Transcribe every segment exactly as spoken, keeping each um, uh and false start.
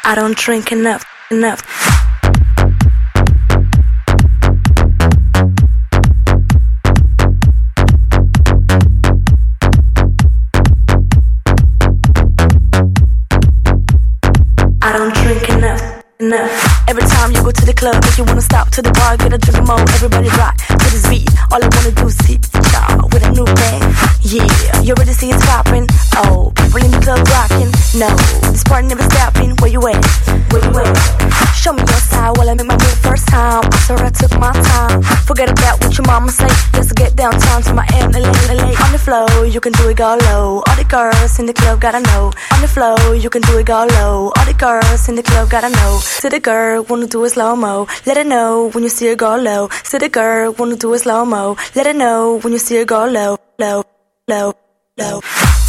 I don't drink enough, enough. I don't drink enough, enough. Every time you go to the club, make you wanna stop to the bar, get a drink more. Everybody rock to this beat. All I wanna do is hit y'all with a new bang. Yeah, you already see it's popping. Oh, people in the club rocking. No, this party never stopping. Where you at? Where you at? Show me your side while I make my move first time. I swear I took my time. Forget about what your mama say. Let's get downtown to my M L A, L A. On the floor, you can do it go low. All the girls in the club gotta know. On the floor, you can do it go low. All the girls in the club gotta know. See the girl, wanna do it slow-mo. Let her know when you see her go low. See the girl, wanna do it slow-mo. Let her know when you see her go low, low, low, low.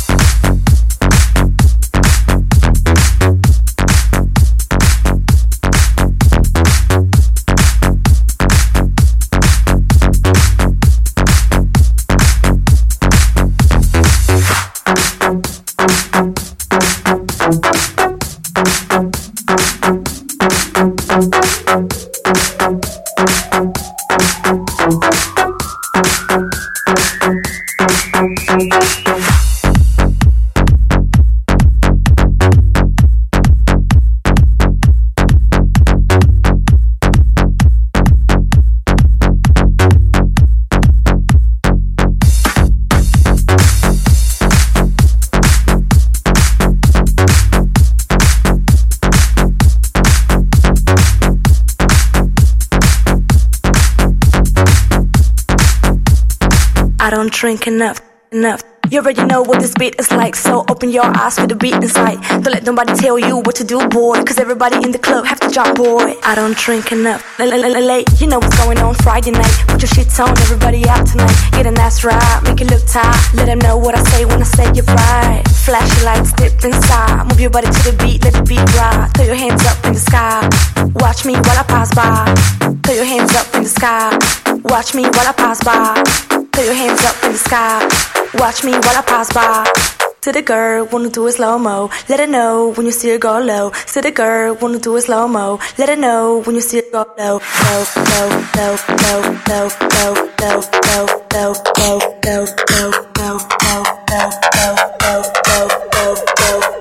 I don't drink enough, enough. You already know what this beat is like, so open your eyes for the beat inside. Don't let nobody tell you what to do, boy, cause everybody in the club have to jump, boy. I don't drink enough, late. You know what's going on Friday night. Put your shit on, everybody out tonight. Get an ass right, make it look tight. Let them know what I say when I say you're right. Flash your lights, dip inside. Move your body to the beat, let the beat ride. Throw your hands up in the sky. Watch me while I pass by. Throw your hands up in the sky. Watch me while I pass by. Throw your hands up in the sky. Watch me while I pass by. See the girl, wanna do it slow-mo. Let her know when you see her go low. See the girl, wanna do it slow-mo. Let her know when you see her go low, low, low, low, low, low, low, low, low, low, low, low, low, low, low, low, low, low,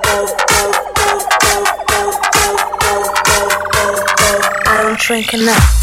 low. I don't drink enough.